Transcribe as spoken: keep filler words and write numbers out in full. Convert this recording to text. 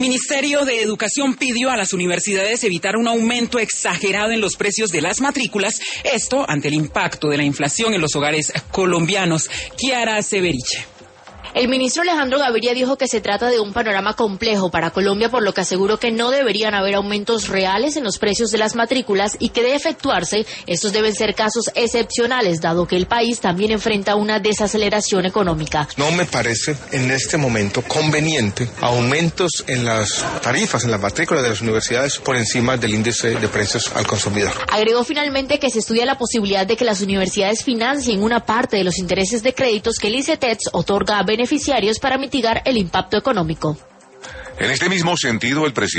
Ministerio de Educación pidió a las universidades evitar un aumento exagerado en los precios de las matrículas, esto ante el impacto de la inflación en los hogares colombianos. Kiara Severiche. El ministro Alejandro Gaviria dijo que se trata de un panorama complejo para Colombia, por lo que aseguró que no deberían haber aumentos reales en los precios de las matrículas y que de efectuarse, estos deben ser casos excepcionales, dado que el país también enfrenta una desaceleración económica. No me parece en este momento conveniente aumentos en las tarifas, en las matrículas de las universidades por encima del índice de precios al consumidor. Agregó finalmente que se estudia la posibilidad de que las universidades financien una parte de los intereses de créditos que el ICETEX otorga a beneficiarios para mitigar el impacto económico. En este mismo sentido, el presidente